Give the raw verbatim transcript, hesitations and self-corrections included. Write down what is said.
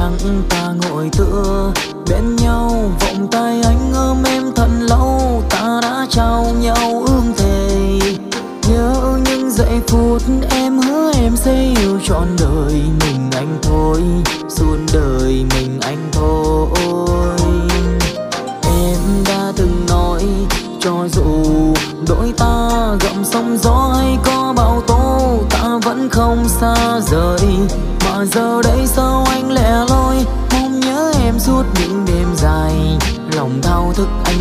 trắng ta ngồi tựa bên nhau, vòng tay anh ôm em thật lâu. Ta đã trao nhau ước thề, nhớ những giây phút em hứa em sẽ yêu trọn đời mình anh thôi, suốt đời mình anh thôi. Em đã từng nói cho dù đôi ta gặm sóng gió hay có bão tố, ta vẫn không xa rời. Mà giờ đây sao anh lẻ loi, mong nhớ em suốt những đêm dài, lòng thao thức anh